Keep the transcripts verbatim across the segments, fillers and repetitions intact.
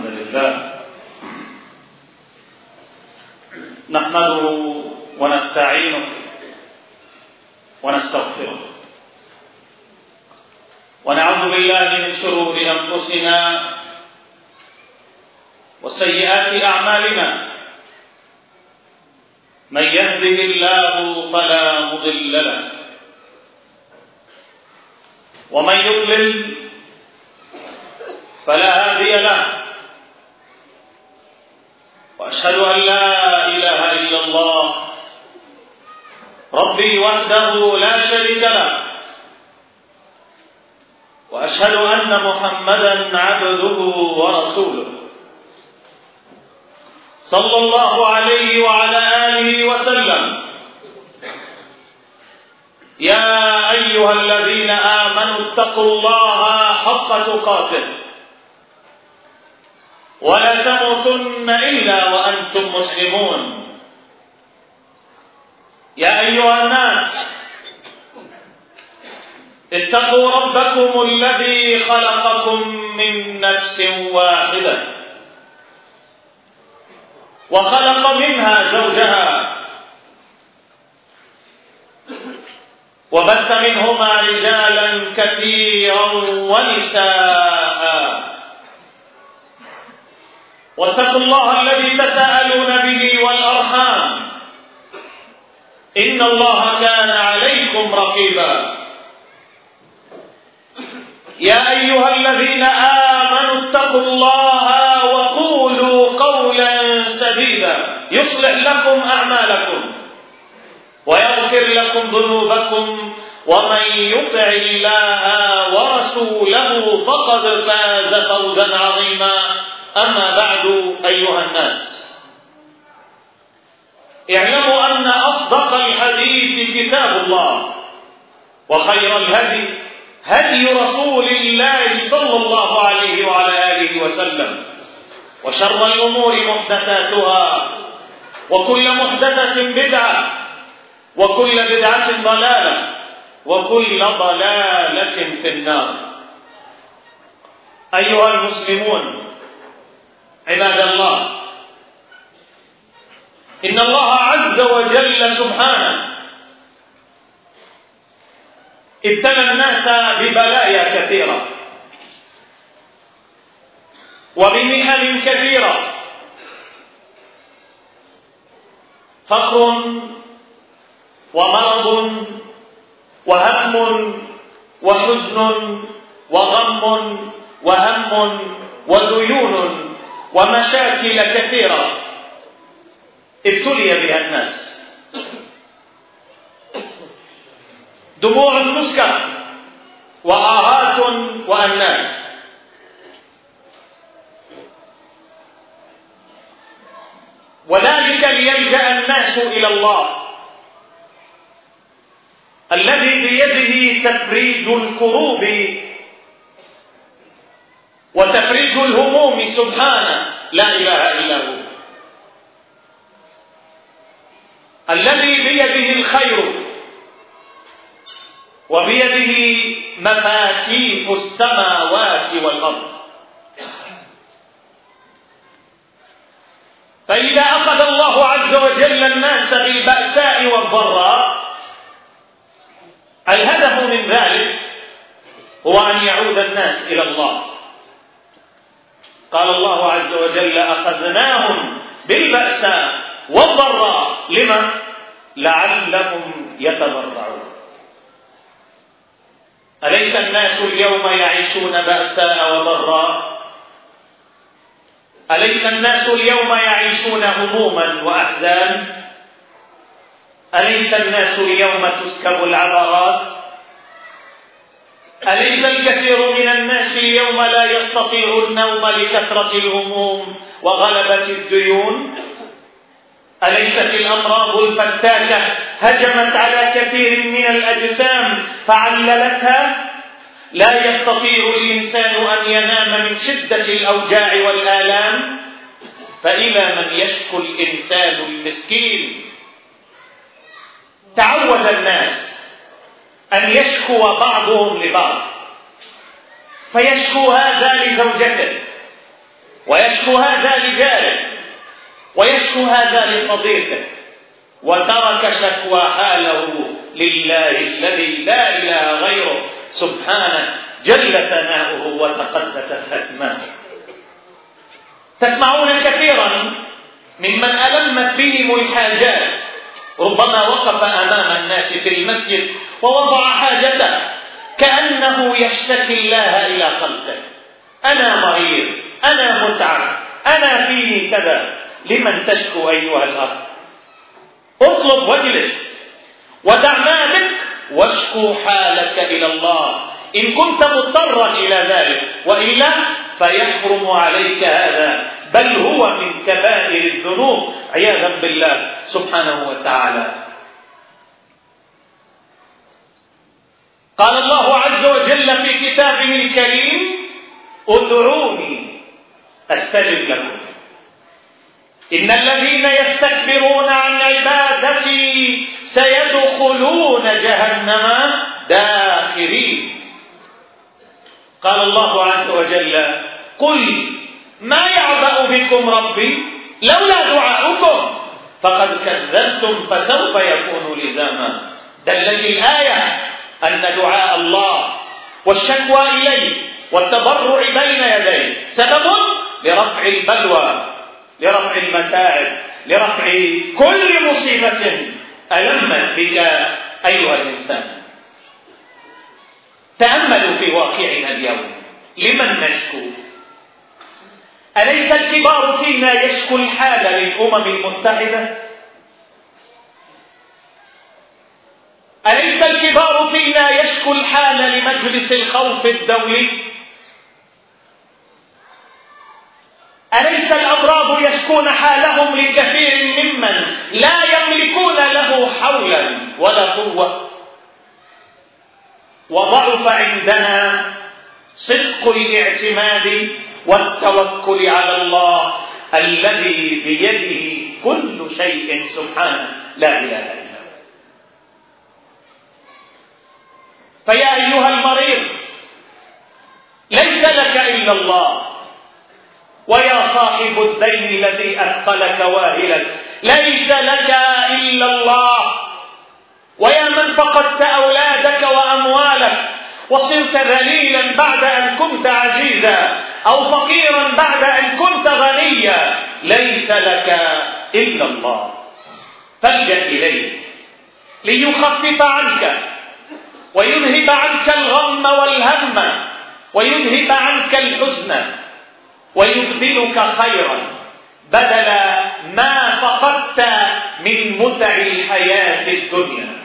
لله نحمده ونستعينه ونستغفره ونعوذ بالله من شرور أنفسنا وسيئات أعمالنا من يهده الله فلا مضل له ومن يضلل فلا هادي له وأشهد أن لا إله إلا الله ربي وحده لا شريك له وأشهد أن محمدا عبده ورسوله صلى الله عليه وعلى آله وسلم. يا أيها الذين آمنوا اتقوا الله حق تقاته ولا تموتن إلا وأنتم مسلمون. يا أيها الناس اتقوا ربكم الذي خلقكم من نفس واحدة وخلق منها زوجها وبث منهما رجالا كثيرا ونساء واتقوا الله الذي تساءلون به والأرحام إن الله كان عليكم رقيبا. يا أيها الذين آمنوا اتقوا الله وقولوا قولا سديدا يصلح لكم أعمالكم ويغفر لكم ذنوبكم ومن يطع الله ورسوله فقد فاز فوزا عظيما. أما بعد أيها الناس اعلموا أن أصدق الحديث كتاب الله وخير الهدي هدي رسول الله صلى الله عليه وعلى آله وسلم وشر الأمور محدثاتها وكل محدثة بدعة وكل بدعة ضلالة وكل ضلالة في النار. أيها المسلمون عباد الله، إن الله عز وجل سبحانه ابتلى الناس ببلايا كثيرة وبمحن كثيرة، فقر ومرض وهم وحزن وغم وهم وديون ومشاكل كثيرة ابتلي بها الناس، دموع مسكة وآهات وأنات. وذلك ليلجأ الناس إلى الله الذي بيده تفريج الكروب وتفريج الهموم سبحانه لا إله إلا هو، الذي بيده الخير وبيده مفاتيح السماوات والأرض. فإذا أخذ الله عز وجل الناس بالبأساء والضراء الهدف من ذلك هو أن يعود الناس إلى الله. قال الله عز وجل أخذناهم بالبأساء والضراء لما؟ لعلهم يتضرعون. أليس الناس اليوم يعيشون بأساء وضراء؟ أليس الناس اليوم يعيشون هموما وأحزان؟ أليس الناس اليوم تسكب العبرات؟ أليس الكثير من الناس اليوم لا يستطيع النوم لكثرة الهموم وغلبة الديون؟ أليست الأمراض الفتاكة هجمت على كثير من الأجسام فعللتها؟ لا يستطيع الإنسان أن ينام من شدة الأوجاع والآلام، فإلى من يشكو الإنسان المسكين. تعود الناس أن يشكو بعضهم لبعض، فيشكو هذا لزوجته ويشكو هذا لجاره ويشكو هذا لصديقه، وترك شكوى حاله لله الذي لا إله غيره سبحانه جل ثناؤه وتقدست أسماؤه. تسمعون كثيرا ممن ألمت بهم الحاجات ربما وقف أمام الناس في المسجد ووضع حاجته كأنه يشتكي الله إلى خلقه: أنا مريض، أنا متعب، أنا فيني كذا. لمن تشكو أيها الأخ؟ اطلب واجلس ودع مالك واشكو حالك إلى الله إن كنت مضطرا إلى ذلك، وإلا فيحرم عليك هذا، بل هو من كبائر الذنوب عياذا بالله سبحانه وتعالى. قال الله عز وجل في كتابه الكريم: ادعوني أستجب لكم إن الذين يستكبرون عن عبادتي سيدخلون جهنم داخرين. قال الله عز وجل: قل ما يعبأ بكم ربي لولا دعاؤكم فقد كذبتم فسوف يكون لزاما. دلت الآية أن دعاء الله والشكوى إليه والتضرع بين يديه سبب لرفع البلوى، لرفع المتاعب، لرفع كل مصيبة ألمت بك أيها الإنسان. تأملوا في واقعنا اليوم، لمن نشكو؟ أليس الكبار فينا يشكو الحال للأمم المتحدة؟ أليس الكبار فينا يشكو الحال لمجلس الخوف الدولي؟ أليس الأبرار يشكون حالهم لكثير ممن لا يملكون له حولا ولا قوة؟ وضعف عندنا صدق الاعتماد والتوكل على الله الذي بيده كل شيء سبحانه لا إله إلا هو. فيا أيها المريض، ليس لك إلا الله. ويا صاحب الدين الذي أثقلك واهلك، ليس لك إلا الله. ويا من فقدت أولادك وأموالك وصرت ذليلا بعد أن كنت عزيزا، أو فقيرا بعد أن كنت غنيا، ليس لك إلا الله. فالجأ إليه ليخفف عنك ويذهب عنك الغم والهم ويذهب عنك الحزن ويبدلك خيرا بدل ما فقدت من متع الحياة الدنيا.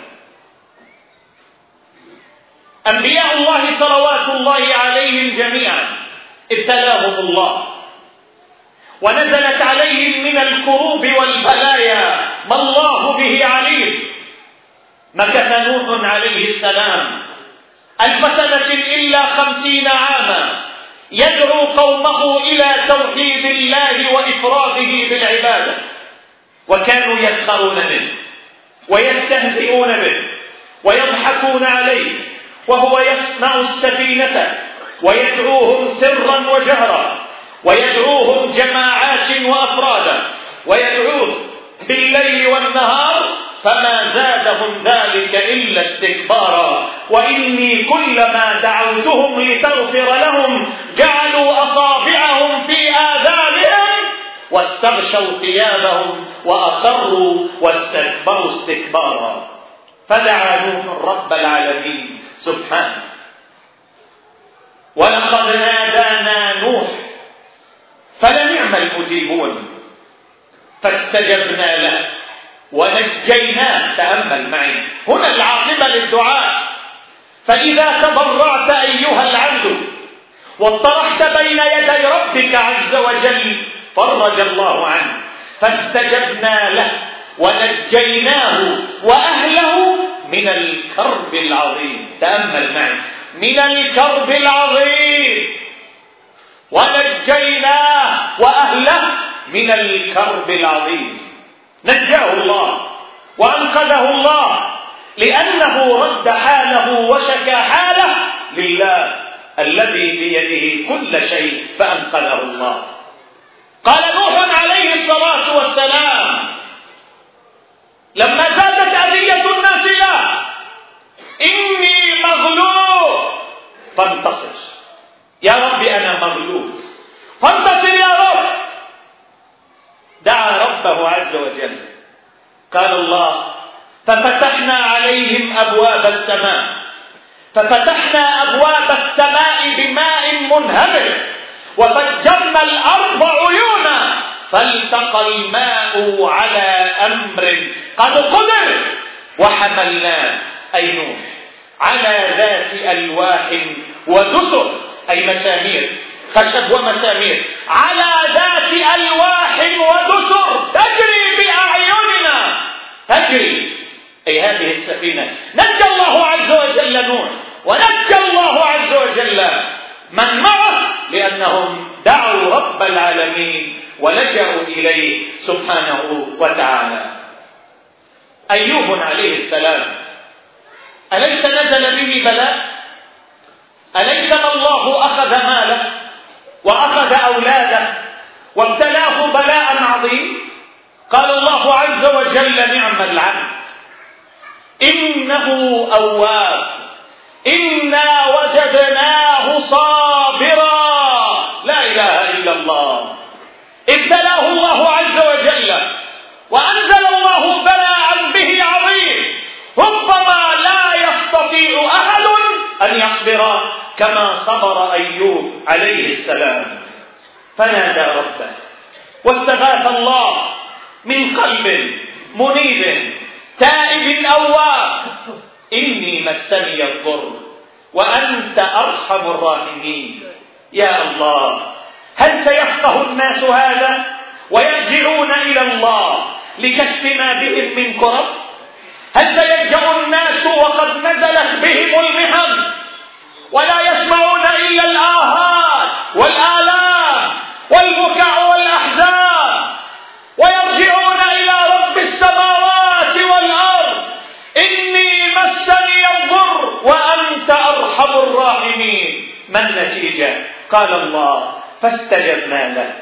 أنبياء الله صلوات الله عليهم جميعا ابتلاهم الله ونزلت عليهم من الكروب والبلايا ما الله به عليم. مكث نوح عليه السلام ألف سنة إلا خمسين عاما يدعو قومه إلى توحيد الله وإفراده بالعبادة، وكانوا يسخرون منه ويستهزئون به ويضحكون عليه وهو يصنع السفينة ويدعوهم سرا وجهرا ويدعوهم جماعات وأفرادا ويدعوهم بالليل والنهار، فما زادهم ذلك إلا استكبارا. وإني كلما دعوتهم لتغفر لهم جعلوا أصابعهم في آذانهم واستغشوا ثيابهم وأصروا واستكبروا استكبارا. فدعا نوح رب العالمين سبحانه: ولقد نادانا نوح فلنعم المجيبون فاستجبنا له ونجيناه. تأمل معي هنا العاقبة للدعاء. فإذا تضرعت أيها العبد واطرحت بين يدي ربك عز وجل فرج الله عنه، فاستجبنا له ونجيناه وأهله من الكرب العظيم. تأمل معي: من الكرب العظيم، ونجيناه وأهله من الكرب العظيم. نجاه الله وأنقذه الله لأنه رد حاله وشكى حاله لله الذي بيده كل شيء فأنقذه الله. قال نوح عليه الصلاة والسلام لما زادت أذية الناس له: إني مغلوب فانتصر. يا رب أنا مغلوب فانتصر يا رب. دعا ربه عز وجل. قال الله: ففتحنا عليهم أبواب السماء ففتحنا أبواب السماء بماء منهمر وفجرنا الأرض عيونا فالتقى الماء على أمر قد قدر وحملناه أي نوح على ذات ألواح ودسر أي مسامير خشب ومسامير على ذات ألواح ودسر تجري بأعيننا. تجري أي هذه السفينة نجى الله عز وجل نوح ونجى الله عز وجل من معه لأنهم دعوا رب العالمين ولجأوا إليه سبحانه وتعالى. أيوب عليه السلام أليس نزل به بلاء؟ أليس ما الله أخذ ماله وأخذ أولاده وابتلاه بلاء عظيم؟ قال الله عز وجل: نعم العبد إنه أواب إنا وجدناه صابرا. لا إله إلا الله. ابتلاه الله عز وجل وأنزل الله بلاء به عظيم ربما لا يستطيع أحد أن يصبر كما صبر أيوب عليه السلام. فنادى ربه واستغاث الله من قلب منيب تائب أواب: إني مسني الضر وأنت أرحم الراحمين. يا الله، هل سيفقه الناس هذا ويرجعون إلى الله لكشف ما بهم من كرب؟ هل سيلجأ الناس وقد نزلت بهم المحن ولا يسمعون إلا الآهات والآلام والبكاء والأحزان ويرجعون إلى رب السماوات والأرض: إني مسني الضر وأنت أرحم الراحمين؟ ما النتيجة؟ قال الله: فاستجبنا له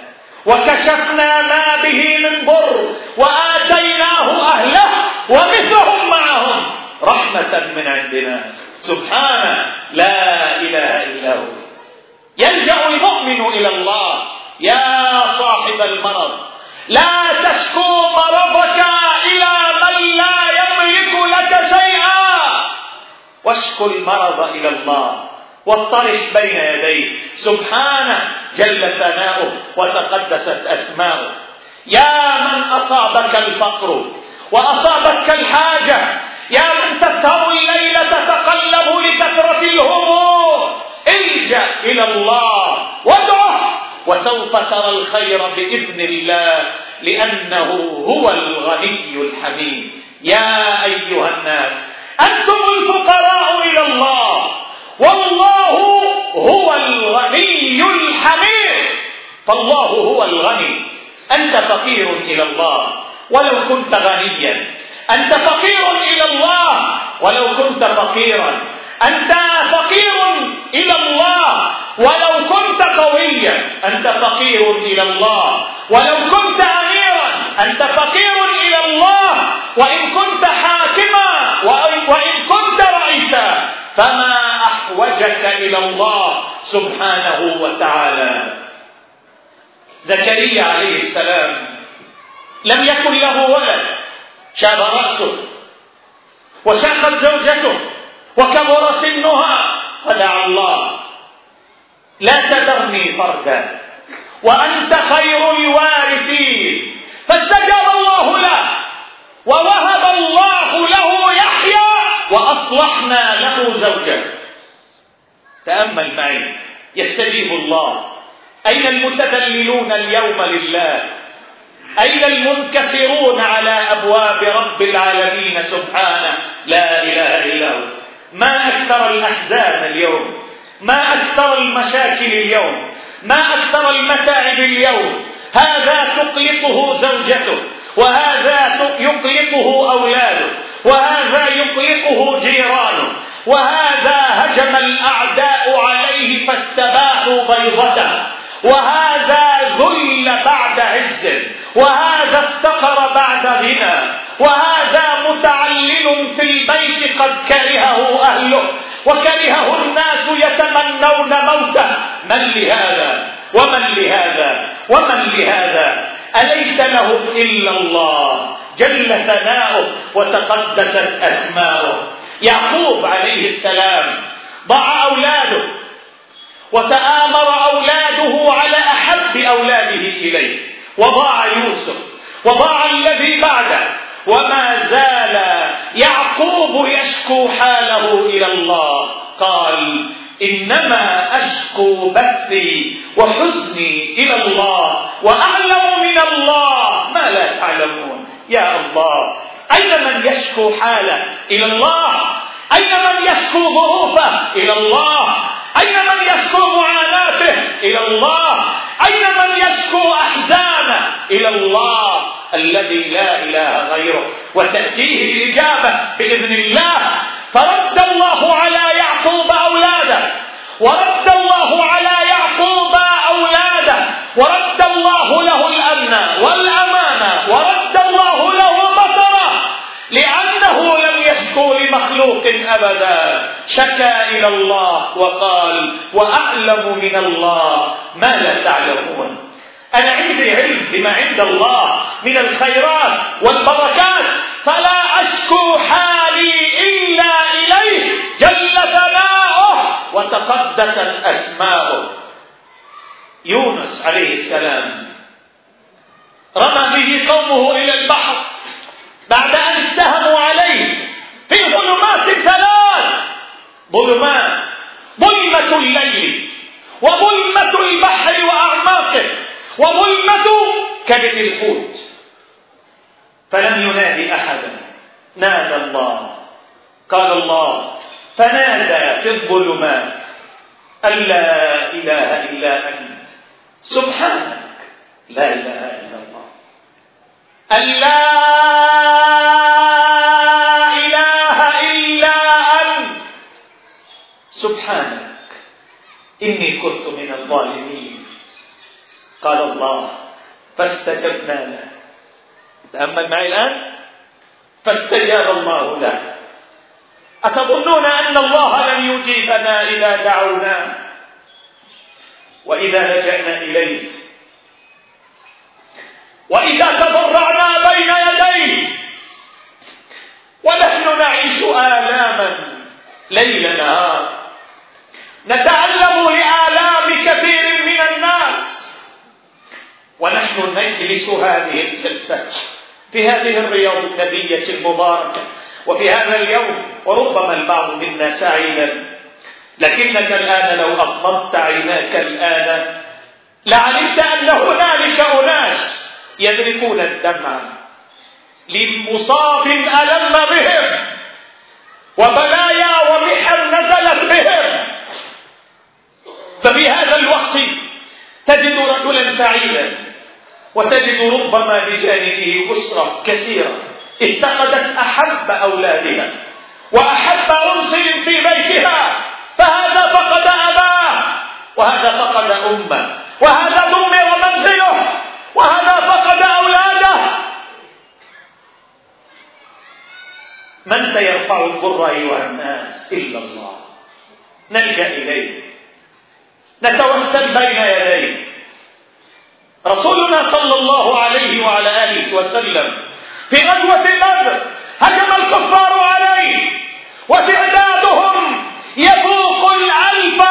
وكشفنا ما به من ضر وآتيناه أهله ومثلهم معهم رحمة من عندنا. سبحانه لا إله إلا هو. يلجأ المؤمن إلى الله: يا صاحب المرض لا تشكو مرضك إلى من لا يملك لك شيئا، واشكو المرض إلى الله واطرح بين يديه سبحانه جل ثناؤه وتقدست أسماؤه. يا من أصابك الفقر وأصابتك الحاجة، يا من تسهر الليل تتقلب لكثرة الهموم، الجأ إلى الله وادعه وسوف ترى الخير بإذن الله لأنه هو الغني الحميد. يا أيها الناس أنتم الفقراء إلى الله والله هو الغني الحميد. فالله هو الغني، أنت فقير إلى الله ولو كنت غنيا، أنت فقير إلى الله ولو كنت فقيرا، أنت فقير إلى الله ولو كنت قويا، أنت فقير إلى الله ولو كنت أميرا، أنت فقير إلى الله وإن كنت حاكما وإن كنت رئيسا، فما أحوجك إلى الله سبحانه وتعالى. زكريا عليه السلام لم يكن له ولد، شاب رأسه وشاخت زوجته وكبر سنها، فدعا الله: لا تذرني فردا وأنت خير الوارثين، فاستجاب الله له ووهب الله له يحيى وأصلحنا له زوجه. تأمل معي، يستجيب الله. أين المتذللون اليوم لله؟ أين المنكسرون على أبواب رب العالمين سبحانه لا إله إلا هو؟ ما أكثر الأحزان اليوم، ما أكثر المشاكل اليوم، ما أكثر المتاعب اليوم. هذا تقلقه زوجته، وهذا يقلقه أولاده، وهذا يقلقه جيرانه، وهذا هجم الأعداء عليه فاستباحوا بيضته، وهذا ذل بعد وهذا افتقر بعد غنى، وهذا متعلل في البيت قد كرهه أهله وكرهه الناس يتمنون موته. من لهذا ومن لهذا ومن لهذا؟ أليس لهم إلا الله جل ثناؤه وتقدست أسماؤه. يعقوب عليه السلام ضاع أولاده وتآمر أولاده على أحب أولاده إليه، وضاع يوسف وضاع الذي بعده، وما زال يعقوب يشكو حاله إلى الله. قال إنما أشكو بثي وحزني إلى الله وأعلم من الله ما لا تعلمون. يا الله، أين من يشكو حاله إلى الله؟ أين من يشكو ظروفه إلى الله؟ أين من يشكو معاناته إلى الله؟ أين من يشكو أحزانه إلى الله الذي لا إله غيره؟ وتأتيه الإجابة بإذن الله. فرد الله على يعقوب أولاده، ورد الله على يعقوب أولاده، ورد الله له الأمن والأمانة، ورد الله له بصره، لأنه لم يشكو لمخلوق أبدا، شكى إلى الله وقال وأعلم من الله ما لا تعلمون. أنا عندي علم بما عند الله من الخيرات والبركات، فلا أشكو حالي إلا إليه جل ثناؤه وتقدست أسماؤه. يونس عليه السلام رمى به قومه إلى البحر بعد أن استهموا عليه في ظلمات ثلاث: ظلمات، ظلمة الليل، وظلمة البحر وأعماقه، وظلمة كبد الحوت. فلم ينادي أحدا، نادى الله. قال الله فنادى في الظلمات أن لا إله إلا أنت سبحانك لا إله إلا الله، أن لا إله إلا أنت سبحانك إني كنت من الظالمين. قال الله فاستجبنا له. تأمل معي الآن. فاستجاب الله له. أتظنون أن الله لن يجيبنا إذا دعوناه وإذا لجأنا إليه وإذا تضرعنا بين يديه؟ ونحن نعيش آلاما ليل نهار، نتعلم لآلام كثير من الناس، ونحن نجلس هذه الجلسة في هذه الرياض النبية المباركة وفي هذا اليوم، وربما البعض منا سعيدا، لكنك الآن لو أغمضت عيناك الآن لعلمت أن هنالك أناس يذرفون الدمع لمصاب ألم بهم وبلايا ومحن نزلت بهم. ففي هذا الوقت تجد رجلا سعيدا، وتجد ربما بجانبه أسرة كثيرة افتقدت أحب أولادها وأحب أنصر في بيتها، فهذا فقد أباه، وهذا فقد أمه، وهذا دمر منزله، وهذا فقد أولاده. من سيرفع الضر أيها الناس إلا الله؟ نلجأ إليه، نتوسل بين يديه. رسولنا صلى الله عليه وعلى آله وسلم في غزوة بدر هجم الكفار عليه وتعدادهم يفوق الألف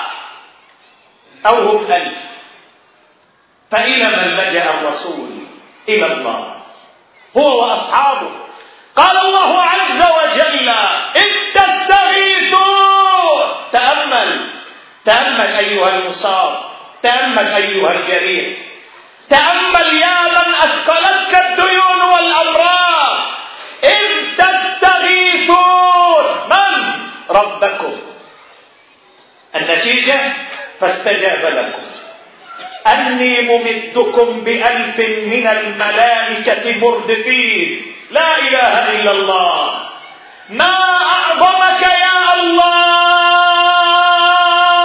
أو هم ألف، فإلى من لجأ الرسول؟ إلى الله هو وأصحابه. قال الله عز وجل إن تستغيثوا، تأمل تأمل أيها المصاب، تأمل أيها الجريح، تأمل يا من أثقلتك الديون والأمراض. إن تستغيثون من؟ ربكم. النتيجة فاستجاب لكم أني ممدكم بألف من الملائكة مردفين. لا إله إلا الله. ما أعظمك يا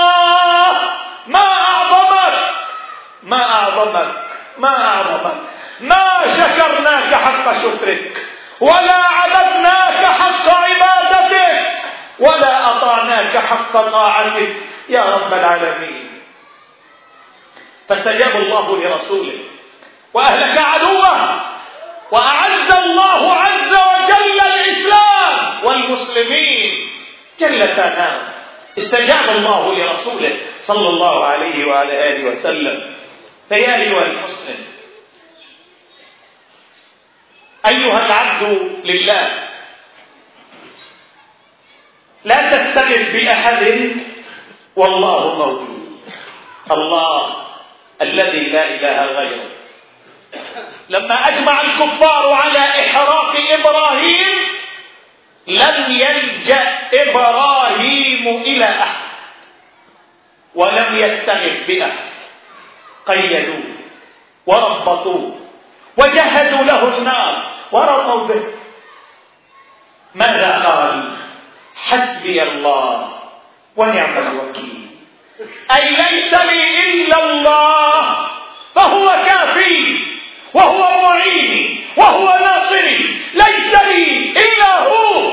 الله، ما أعظمك، ما أعظمك، ما أعظمك. ما شكرناك حق شكرك، ولا عبدناك حق عبادتك، ولا أطعناك حق طاعتك يا رب العالمين. فاستجاب الله لرسوله وأهلك عدوه، وأعز الله عز وجل الإسلام والمسلمين جل ثناؤه. استجاب الله لرسوله صلى الله عليه وعلى آله وسلم. فيا أيها المسلم، أيها العبد لله، لا تستغث بأحد والله موجود، الله الذي لا إله غيره. لما أجمع الكفار على إحراق إبراهيم لم يلجأ إبراهيم إلى أحد ولم يستغث بأحد، قيدوه وربطوه وجهزوا له النار ورموا به. ماذا قال؟ حسبي الله ونعم الوكيل، أي ليس لي إلا الله فهو كافي وهو معيني وهو ناصري، ليس لي إلا هو.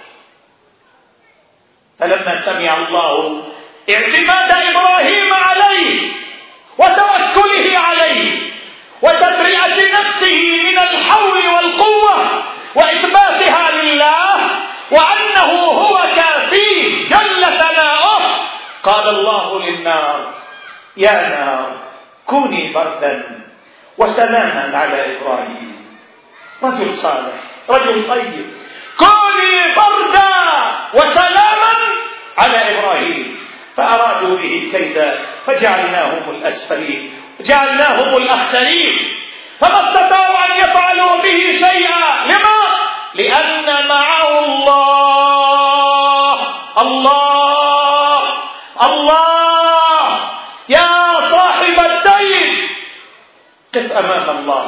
فلما سمع الله اعتماد إبراهيم عليه وتوكله عليه وتبرئة نفسه من الحول والقوة وإثباتها لله وأنه هو كافيه جل ثناؤه، قال الله للنار: يا نار كوني بردا وسلاما على إبراهيم. رجل صالح، رجل طيب، كوني بردا وسلاما على إبراهيم. فأرادوا به كيدا فجعلناهم الأسفلين، جعلناهم الأخسرين، فما استطاعوا أن يفعلوا به شيئا. لما؟ لأن معه الله. الله الله يا صاحب الدين، قف أمام الله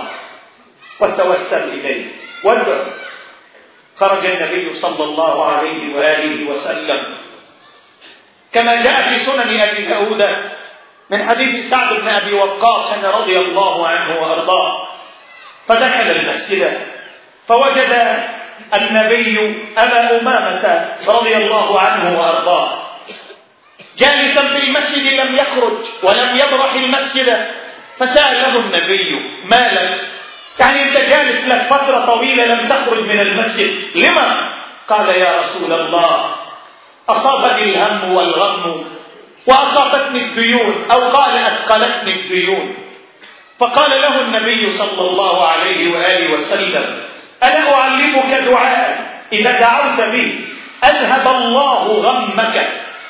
وتوسل إليه وادعو. خرج النبي صلى الله عليه وآله وسلم كما جاء في سنن أبي داود من حديث سعد بن أبي وقاص رضي الله عنه وأرضاه، فدخل المسجد فوجد النبي أبا أمامة رضي الله عنه وأرضاه جالسا في المسجد، لم يخرج ولم يبرح المسجد. فسأله النبي: ما لك؟ يعني أنت جالس لك فترة طويلة لم تخرج من المسجد، لما؟ قال: يا رسول الله، أصابني الهم والغم وأصابتني الديون، أو قال أثقلتني الديون. فقال له النبي صلى الله عليه وآله وسلم: ألا أعلمك دعاء إذا دعوت به أذهب الله غمك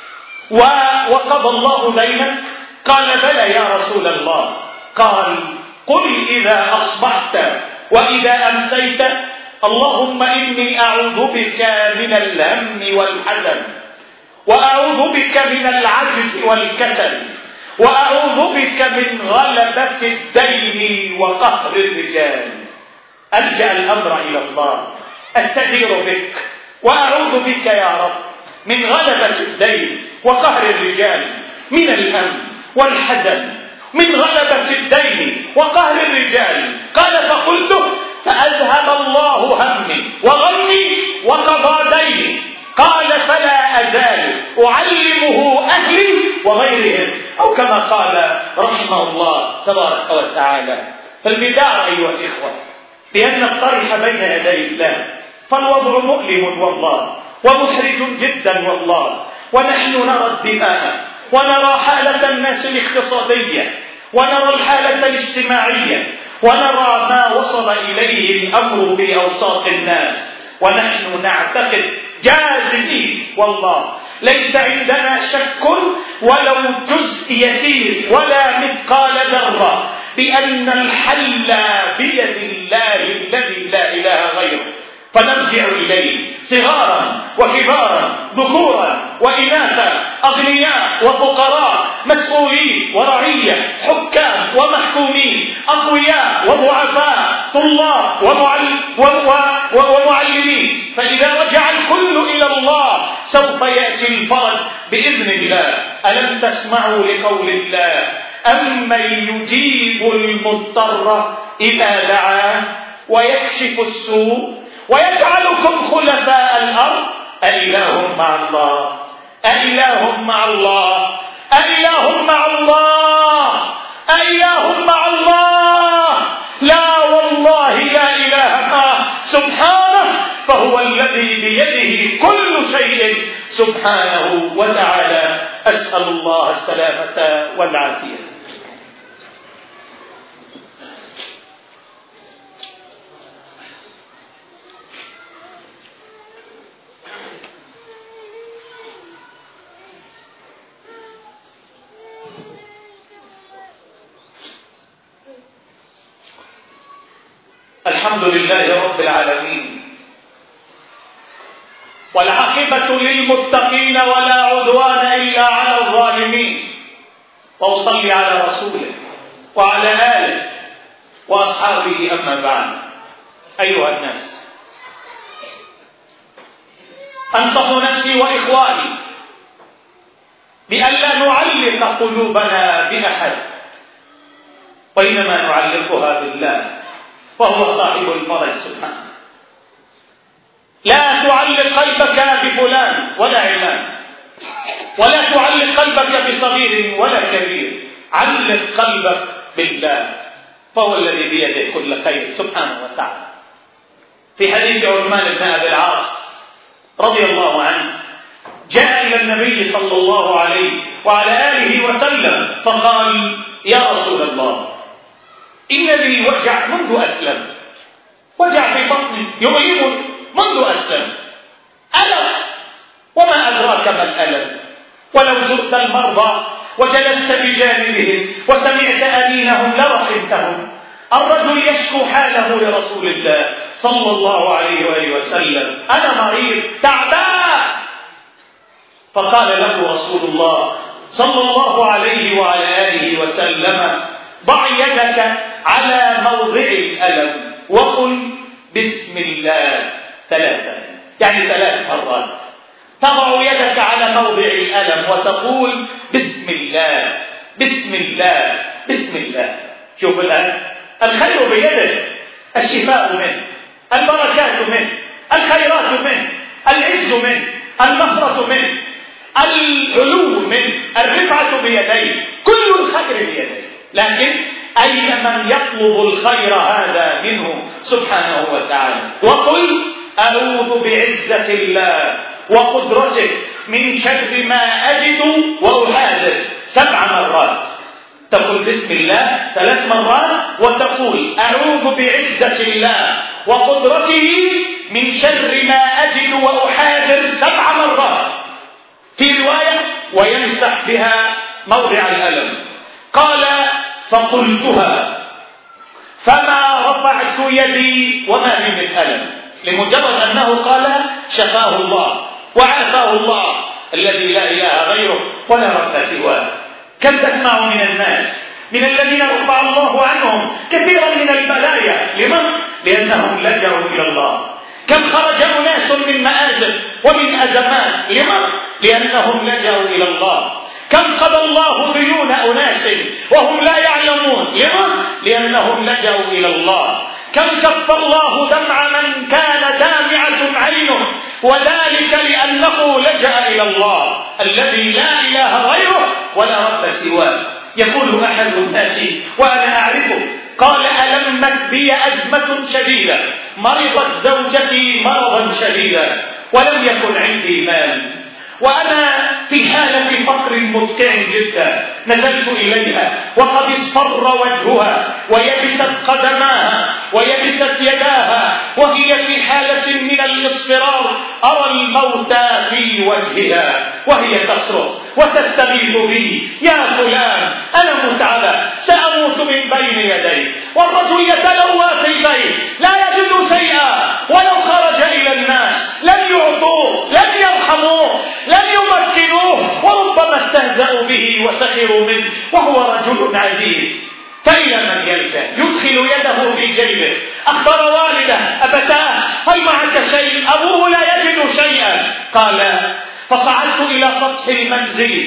وقضى الله دينك؟ قال: بلى يا رسول الله. قال: قل إذا أصبحت وإذا أمسيت: اللهم إني أعوذ بك من الهم والحزن، وأعوذ بك من العجز والكسل، وأعوذ بك من غلبة الدين وقهر الرجال. ألجأ الأمر إلى الله، أستجير بك وأعوذ بك يا رب من غلبة الدين وقهر الرجال، من الهم والحزن، من غلبة الدين وقهر الرجال. قال: فقلت فأذهب الله همي وغمي وقضى ديني. قال: فلا أزال أعلمه أهلي وغيرهم، أو كما قال رحمه الله تبارك وتعالى. فالبدار أيها الإخوة بأن الطرح بين يدي الله، فالوضع مؤلم والله ومحرج جدا والله، ونحن نرى الدماء ونرى حالة الناس الاقتصادية ونرى الحالة الاجتماعية ونرى ما وصل إليه الأمر في أوساط الناس، ونحن نعتقد جازمين والله ليس عندنا شك ولو جزء يسير ولا مثقال ذرة بأن الحل بيد الله الذي لا إله غيره. فنرجع إليه صغارا وكبارا، ذكورا وإناثا، أغنياء وفقراء، مسؤولين ورعية، حكام ومحكومين، أقوياء وضعفاء، طلاب ومعلمين. فإذا رجع الكل إلى الله سوف يأتي الفرج بإذن الله. ألم تسمعوا لقول الله: أمن يجيب المضطر إذا دعاه ويكشف السوء ويجعلكم خلفاء الأرض أإله مع الله أإله مع الله أإله مع الله أإله مع الله. لا والله لا إله معه سبحانه، فهو الذي بيده كل شيء سبحانه وتعالى. أسأل الله السلامة والعافية. الحمد لله رب العالمين، والعاقبة للمتقين ولا عدوان إلا على الظالمين، وأصلي على رسوله وعلى آله وأصحابه. أما بعد، أيها الناس، أنصح نفسي وإخواني بألا نعلق قلوبنا بأحد، وإنما نعلقها بالله وهو صاحب الفرج سبحانه. لا تعلق قلبك بفلان ولا علان، ولا تعلق قلبك بصغير ولا كبير، علق قلبك بالله فهو الذي بيده كل خير سبحانه وتعالى. في حديث عثمان بن أبي العاص رضي الله عنه، جاء إلى النبي صلى الله عليه وعلى آله وسلم فقال: يا رسول الله، إن لي وجع منذ أسلم، وجع في بطني يؤلمني منذ أسلم، ألم، وما أدراك ما الألم؟ ولو زرت المرضى وجلست بجانبهم وسمعت أنينهم لرحمتهم. الرجل يشكو حاله لرسول الله صلى الله عليه وآله وسلم: أنا مريض تعبان. فقال له رسول الله صلى الله عليه وعلى آله وسلم: ضع يدك على موضع الألم وقل بسم الله ثلاثا، يعني ثلاث مرات. تضع يدك على موضع الألم وتقول بسم الله بسم الله بسم الله. شوف الآن، الخير بيده، الشفاء منه، البركات منه، الخيرات منه، العز منه، النصرة منه، العلو منه، الرفعة بيديه، كل الخير بيديه. لكن أين من يطلب الخير هذا منه سبحانه وتعالى؟ وقل أعوذ بعزة الله وقدرته من شر ما أجد وأحاذر سبع مرات. تقول بسم الله ثلاث مرات وتقول أعوذ بعزة الله وقدرته من شر ما أجد وأحاذر سبع مرات. في رواية: ويمسح بها موضع الألم. قال: فقلتها فما رفعت يدي وما بي من ألم، لمجرد أنه قال شفاه الله وعافاه الله الذي لا إله غيره ولا رب سواه. كم تسمع من الناس من الذين رفع الله عنهم كثيرا من البلايا، لمن؟ لأنهم لجأوا إلى الله. كم خرج أناس من مآزق ومن أزمات، لمن؟ لأنهم لجأوا إلى الله. كم قضى الله ديون أناس وهم لا يعلمون، لمن؟ لأنهم لجأوا إلى الله. كم كف الله دمع من كان دامعة عينه، وذلك لأنه لجأ إلى الله الذي لا إله غيره ولا رب سواه. يقول أحد الناس وأنا أعرفه، قال: ألمت بي أزمة شديدة، مرضت زوجتي مرضا شديدا ولم يكن عندي مال، وأنا في حالة فقر مدقع جدا. نزلت إليها وقد اصفر وجهها ويبست قدماها ويبست يداها وهي في حالة من الاصفرار، أرى الموت في وجهها وهي تصرخ وتستغيث بي: يا فلان، أنا متعبة سأموت من بين يدي. والرجل يتلوى في البيت لا يجد شيئا، ولو خرج إلى الناس لم يعطوه، لم يرحموه، لم يمكنوه، وربما استهزأوا به وسخروا منه وهو رجل عزيز. فإلى من يلجأ؟ يدخل يده في جيبه، أخبر والده: أبتاه هل معك شيء؟ أبوه لا يجد شيئا. قال: فصعدت إلى سطح المنزل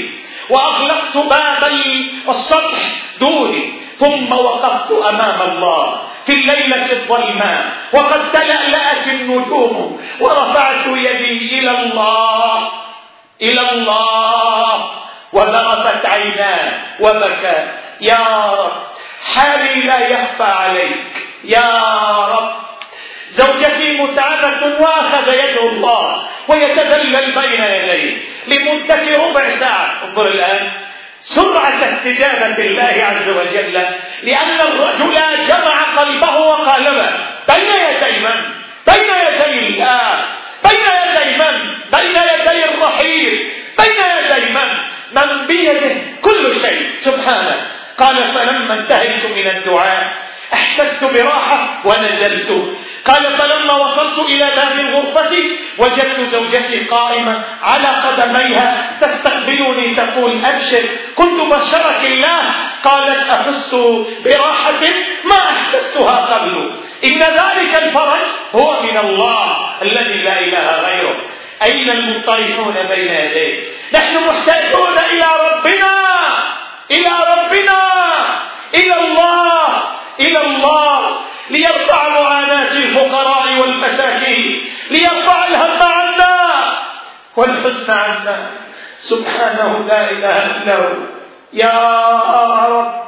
وأغلقت باب السطح دوني، ثم وقفت أمام الله في الليلة الظلماء وقد تلألأت النجوم، ورفعت يدي إلى الله إلى الله وذرفت عيناه وبكى: يا رب حالي لا يخفى عليك، يا رب زوجتي متعبة. وأخذ يده الله ويتذلل بين يديه لمدة ربع ساعة. انظر الآن سرعة استجابة الله عز وجل، لأن الرجل جمع قلبه وقالبه بين يدي من؟ بين يدي الله، بين يدي من؟ بين يدي الرحيم، بين يدي من؟ من بيده كل شيء سبحانه. قال: فلما انتهيت من الدعاء احسست براحة ونزلت. قال: فلما وصلت إلى باب الغرفة وجدت زوجتي قائمة على قدميها تستقبلني تقول: أبشر، كنت بشرك الله. قالت: أحس براحة ما أحسستها قبل، إن ذلك الفرج هو من الله الذي لا إله غيره. أين المضطرفون بين يديه؟ نحن محتاجون إلى ربنا، إلى ربنا، إلى الله، إلى الله، ليرفع معاناة الفقراء والمساكين، ليرفع الهم عنا والحزن عنا. سبحانه لا إله إلا هو. يا رب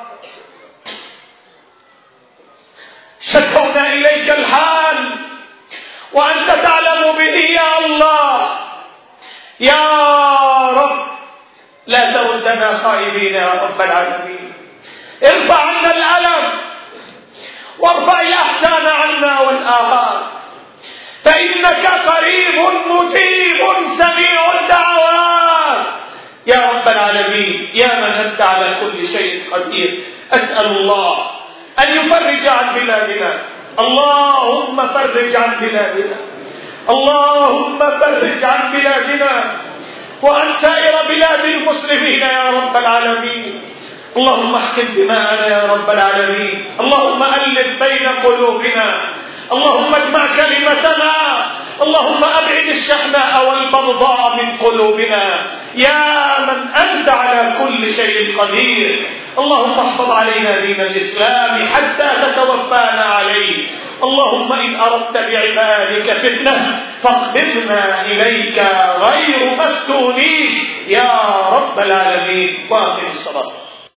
شكونا إليك الحال وأنت تعلم به يا الله. يا رب لا تردنا خائبين يا رب العالمين. ارفع عنا الألم وارفع الأحزان عنا والآهات، فإنك قريب مجيب سميع الدعوات يا رب العالمين، يا من أنت على كل شيء قدير. أسأل الله أن يفرج عن بلادنا، اللهم فرج عن بلادنا، اللهم فرج عن بلادنا وعن سائر بلاد المسلمين يا رب العالمين. اللهم احقن دماءنا يا رب العالمين، اللهم ألف بين قلوبنا، اللهم اجمع كلمتنا، اللهم أبعد الشحناء والبغضاء من قلوبنا يا من أنت على كل شيء قدير. اللهم احفظ علينا دين الإسلام حتى تتوفانا عليه. اللهم إن أردت بعبادك فتنة فاقبضنا إليك غير مفتونين يا رب العالمين. وأقم الصلاة.